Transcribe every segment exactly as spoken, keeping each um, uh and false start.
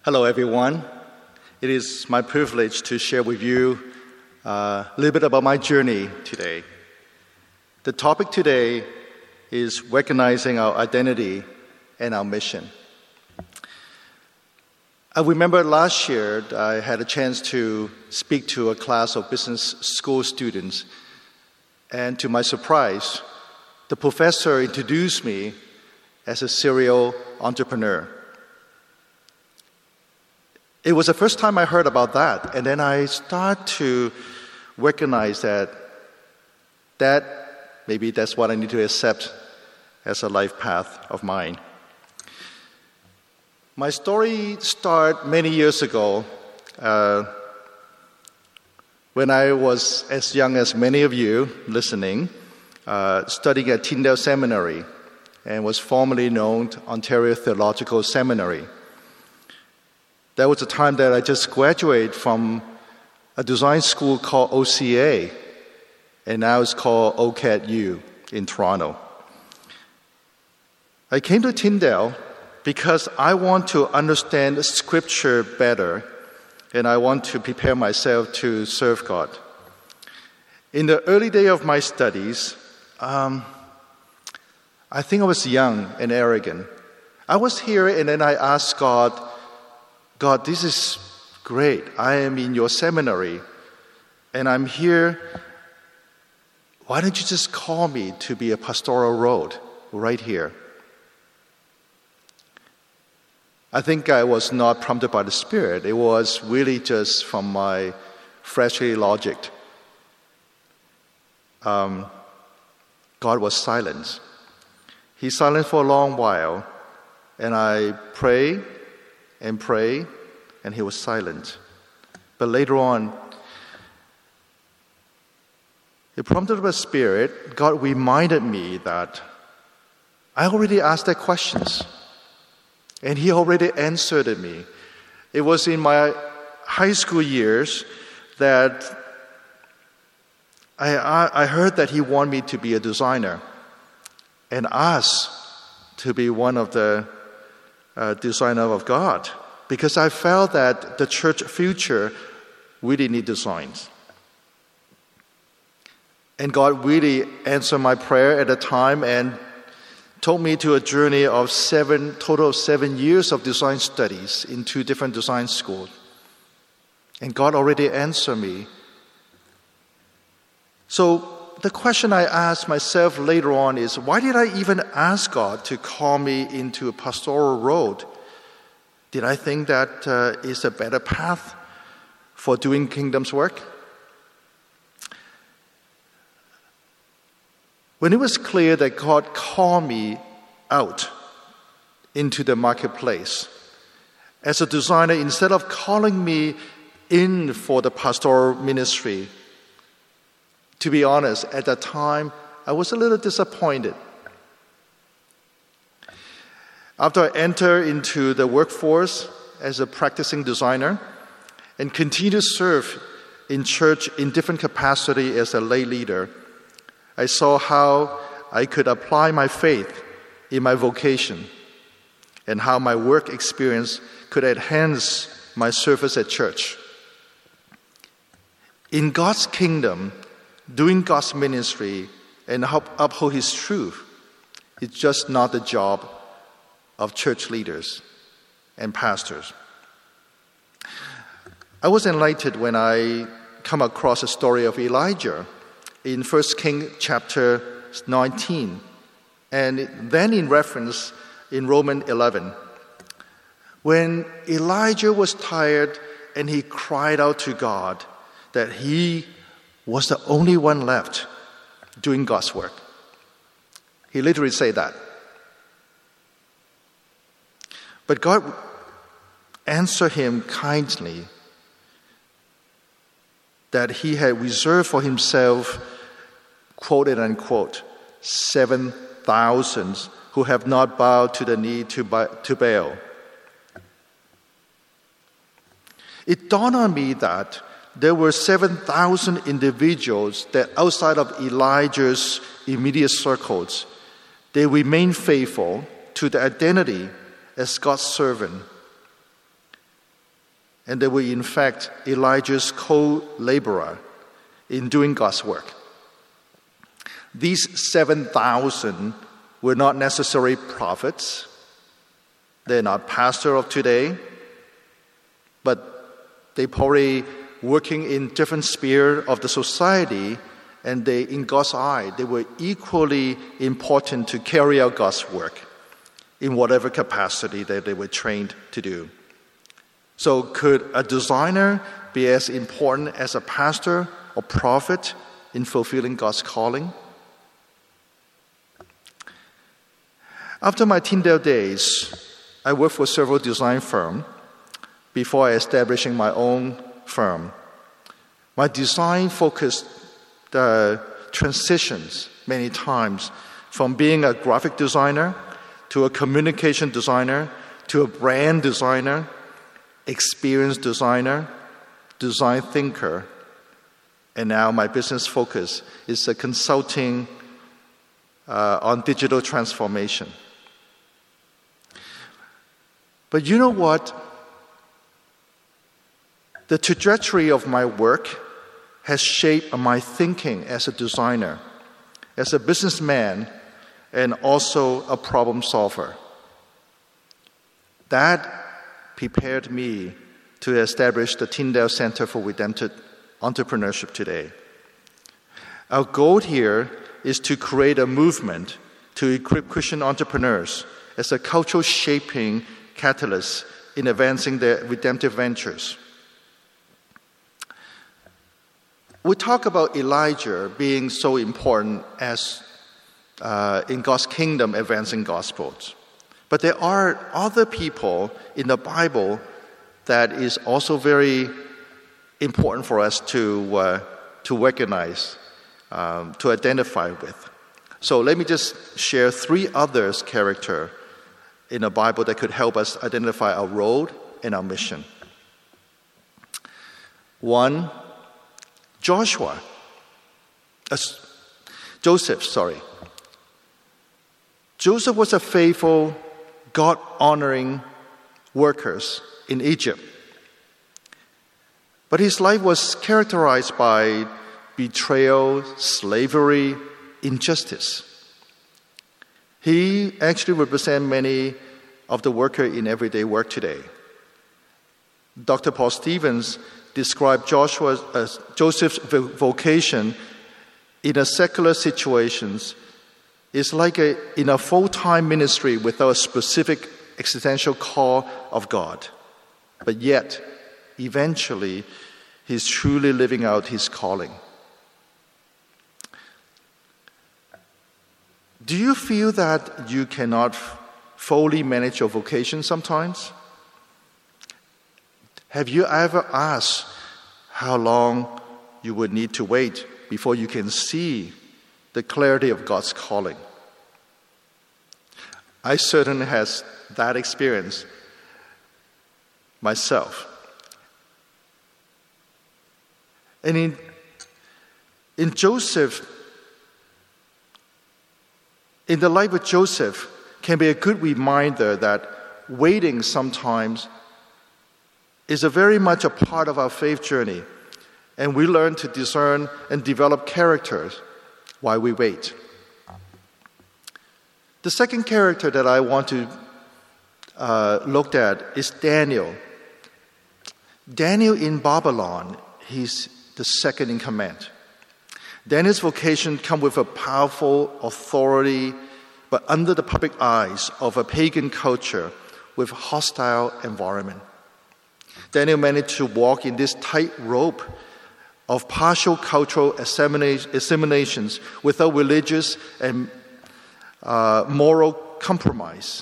Hello, everyone. It is my privilege to share with you uh, a little bit about my journey today. The topic today is recognizing our identity and our mission. I remember last year I had a chance to speak to a class of business school students, and to my surprise, the professor introduced me as a serial entrepreneur. It was the first time I heard about that, and then I started to recognize that that maybe that's what I need to accept as a life path of mine. My story started many years ago uh, when I was as young as many of you listening, uh, studying at Tyndale Seminary, and was formerly known as Ontario Theological Seminary. That was the time that I just graduated from a design school called O C A, and now it's called O C A T U in Toronto. I came to Tyndale because I want to understand Scripture better, and I want to prepare myself to serve God. In the early day of my studies, um, I think I was young and arrogant. I was here, and then I asked God, God, this is great. I am in your seminary, and I'm here. Why don't you just call me to be a pastoral role right here? I think I was not prompted by the Spirit. It was really just from my fleshly logic. Um, God was silent. He's silent for a long while, and I pray and pray, and he was silent. But later on, it prompted my spirit. God reminded me that I already asked that questions, and he already answered me. It was in my high school years that I, I, I heard that he wanted me to be a designer and asked to be one of the uh, designer of God, because I felt that the church future really need designs. And God really answered my prayer at the time and told me to a journey of seven, total of seven years of design studies in two different design schools. And God already answered me. So the question I asked myself later on is, why did I even ask God to call me into a pastoral role? Did I think that uh, is a better path for doing kingdom's work? When it was clear that God called me out into the marketplace as a designer, instead of calling me in for the pastoral ministry, to be honest, at that time, I was a little disappointed. After I entered into the workforce as a practicing designer and continued to serve in church in different capacity as a lay leader, I saw how I could apply my faith in my vocation and how my work experience could enhance my service at church. In God's kingdom, doing God's ministry and help uphold His truth is just not the job of church leaders and pastors. I was enlightened when I come across a story of Elijah in First Kings chapter nineteen, and then in reference in Romans eleven. When Elijah was tired and he cried out to God that he was the only one left doing God's work. He literally said that. But God answered him kindly that he had reserved for himself, quote and unquote, seven thousand who have not bowed to the knee to, to Baal. It dawned on me that there were seven thousand individuals that outside of Elijah's immediate circles, they remained faithful to the identity as God's servant. and they were in fact Elijah's co-laborer in doing God's work. These seven thousand were not necessarily prophets. They're not pastors of today, but they probably working in different spheres of the society, and they, in God's eye, they were equally important to carry out God's work in whatever capacity that they were trained to do. So could a designer be as important as a pastor or prophet in fulfilling God's calling? After my Tyndale days, I worked for several design firms before establishing my own firm. My design focused the transitions many times from being a graphic designer to a communication designer to a brand designer, experience designer, design thinker, and now my business focus is a consulting uh, on digital transformation. But you know what? The trajectory of my work has shaped my thinking as a designer, as a businessman, and also a problem solver. That prepared me to establish the Tyndale Center for Redemptive Entrepreneurship today. Our goal here is to create a movement to equip Christian entrepreneurs as a cultural shaping catalyst in advancing their redemptive ventures. We talk about Elijah being so important as uh, in God's kingdom advancing gospels. But there are other people in the Bible that is also very important for us to uh, to recognize, um, to identify with. So let me just share three others' character in the Bible that could help us identify our road and our mission. One, Joshua, uh, Joseph, sorry. Joseph was a faithful, God-honoring worker in Egypt. But his life was characterized by betrayal, slavery, injustice. He actually represents many of the workers in everyday work today. Doctor Paul Stevens described Joshua's, uh, Joseph's vocation in a secular situations is like a, in a full-time ministry without a specific existential call of God. But yet, eventually, he's truly living out his calling. Do you feel that you cannot fully manage your vocation sometimes? Have you ever asked how long you would need to wait before you can see the clarity of God's calling? I certainly has that experience myself. And in, in Joseph, in the life of Joseph, can be a good reminder that waiting sometimes is a very much a part of our faith journey, and we learn to discern and develop characters while we wait. The second character that I want to uh, look at is Daniel. Daniel in Babylon, he's the second in command. Daniel's vocation comes with a powerful authority, but under the public eyes of a pagan culture with hostile environment. Daniel managed to walk in this tightrope of partial cultural assimilations without religious and uh, moral compromise.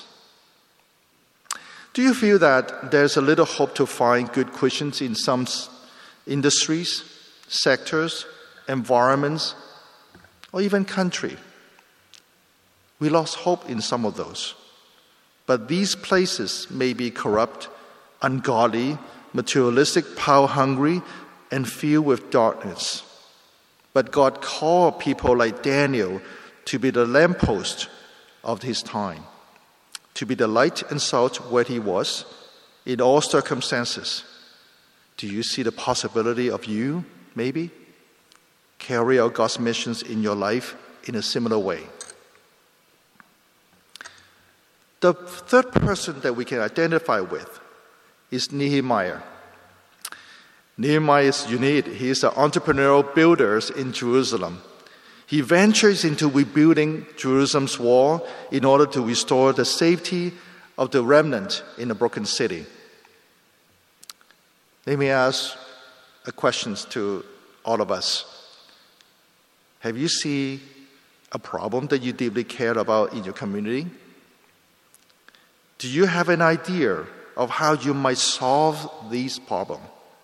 Do you feel that there's a little hope to find good Christians in some industries, sectors, environments, or even country? We lost hope in some of those. But these places may be corrupt, ungodly, materialistic, power-hungry, and filled with darkness. But God called people like Daniel to be the lamppost of his time, to be the light and salt where he was in all circumstances, Do you see the possibility of you, maybe, carry out God's missions in your life in a similar way? The third person that we can identify with is Nehemiah. Nehemiah is unique. He is an entrepreneurial builder in Jerusalem. He ventures into rebuilding Jerusalem's wall in order to restore the safety of the remnant in a broken city. Let me ask a question to all of us. Have you seen a problem that you deeply care about in your community? Do you have an idea of how you might solve these problems?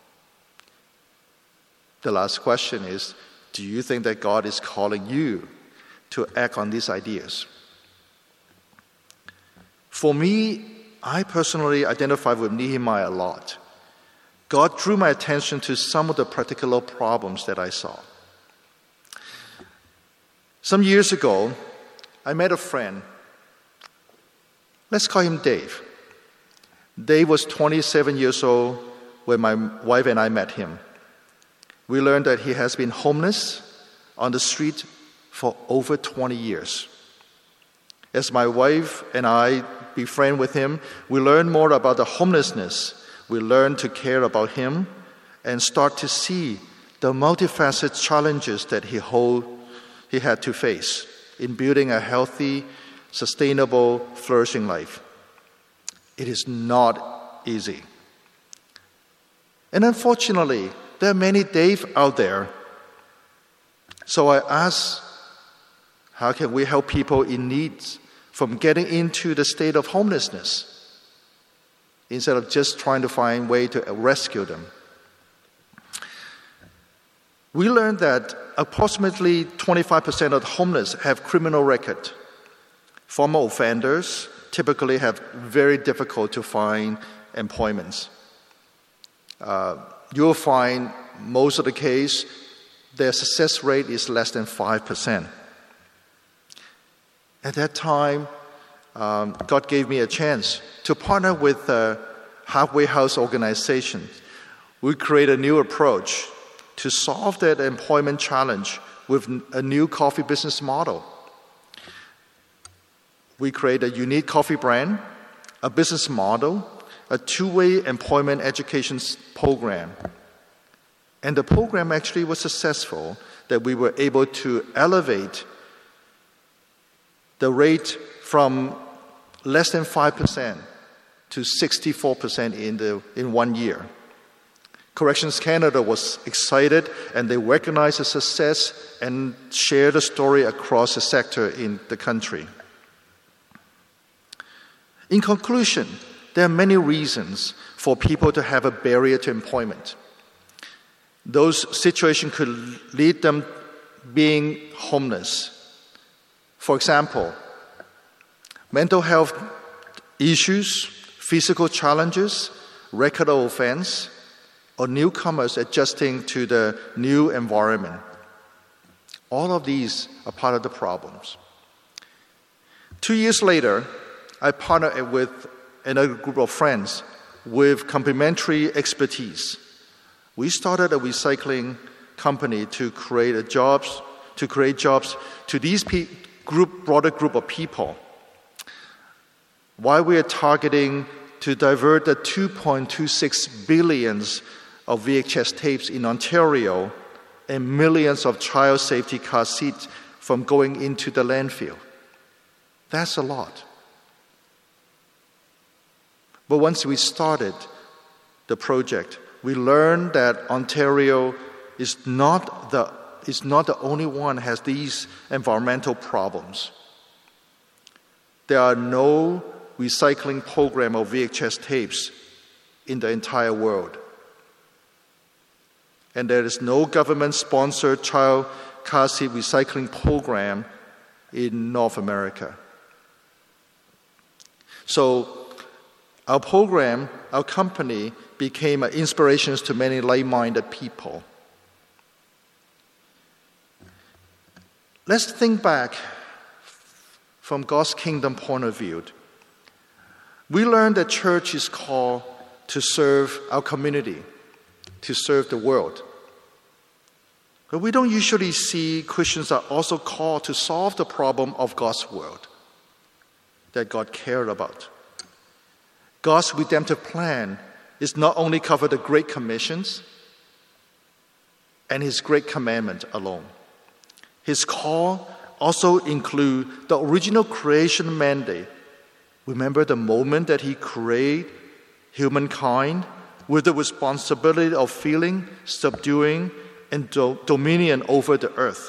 The last question is, do you think that God is calling you to act on these ideas? For me, I personally identify with Nehemiah a lot. God drew my attention to some of the particular problems that I saw. Some years ago, I met a friend. Let's call him Dave. Dave was twenty-seven years old when my wife and I met him. We learned that he has been homeless on the street for over twenty years. As my wife and I befriend with him, we learn more about the homelessness. We learn to care about him and start to see the multifaceted challenges that he hold, he had to face in building a healthy, sustainable, flourishing life. It is not easy. And unfortunately, there are many Dave out there. So I asked, how can we help people in need from getting into the state of homelessness instead of just trying to find a way to rescue them? We learned that approximately twenty-five percent of the homeless have criminal record. Former offenders typically have very difficult to find employments. Uh, you'll find most of the case, their success rate is less than five percent. At that time, um, God gave me a chance to partner with a halfway house organization. We created a new approach to solve that employment challenge with a new coffee business model. We created a unique coffee brand, a business model, a two-way employment education program. And the program actually was successful, that we were able to elevate the rate from less than five percent to sixty-four percent in, the, in one year. Corrections Canada was excited, and they recognized the success and shared the story across the sector in the country. In conclusion, there are many reasons for people to have a barrier to employment. Those situations could lead them being homeless. For example, mental health issues, physical challenges, record of offense, or newcomers adjusting to the new environment. All of these are part of the problems. Two years later, I partnered with another group of friends with complementary expertise. We started a recycling company to create a jobs, to create jobs to these pe- group, broader group of people. While we are targeting to divert the two point two six billion of V H S tapes in Ontario and millions of child safety car seats from going into the landfill. That's a lot. But once we started the project, we learned that Ontario is not the, is not the only one that has these environmental problems. There are no recycling program of V H S tapes in the entire world. And there is no government-sponsored child car seat recycling program in North America. So our program, our company, became an inspiration to many like-minded people. Let's think back from God's kingdom point of view. We learned that church is called to serve our community, to serve the world. But we don't usually see Christians are also called to solve the problem of God's world that God cared about. God's redemptive plan is not only cover the Great Commissions and His Great Commandment alone. His call also include the original creation mandate. Remember the moment that He created humankind with the responsibility of feeling, subduing, and do- dominion over the earth.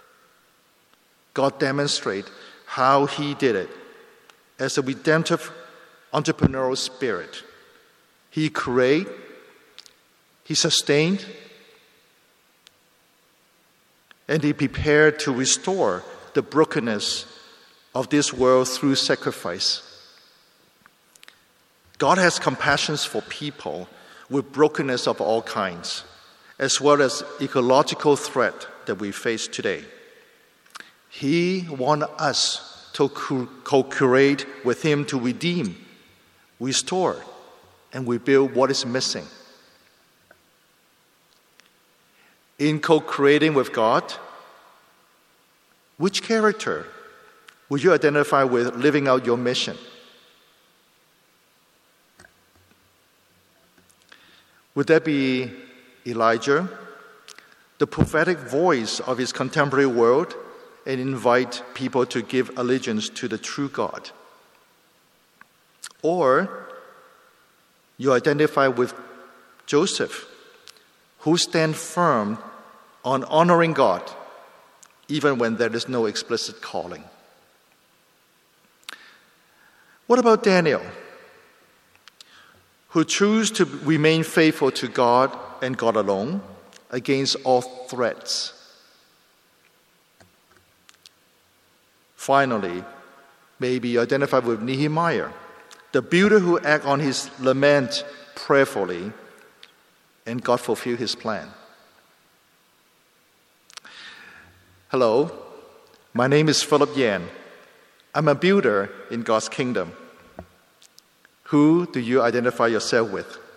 God demonstrated how He did it as a redemptive entrepreneurial spirit. He created, He sustained, and He prepared to restore the brokenness of this world through sacrifice. God has compassion for people with brokenness of all kinds, as well as ecological threat that we face today. He wants us to co-create with Him to redeem, restore, and rebuild what is missing. In co-creating with God, which character would you identify with living out your mission? Would that be Elijah, the prophetic voice of his contemporary world, and invite people to give allegiance to the true God? Or you identify with Joseph, who stands firm on honoring God, even when there is no explicit calling. What about Daniel, who chose to remain faithful to God and God alone against all threats? Finally, maybe identify with Nehemiah, the builder who acted on his lament prayerfully, and God fulfilled His plan. Hello, my name is Philip Yan. I'm a builder in God's kingdom. Who do you identify yourself with?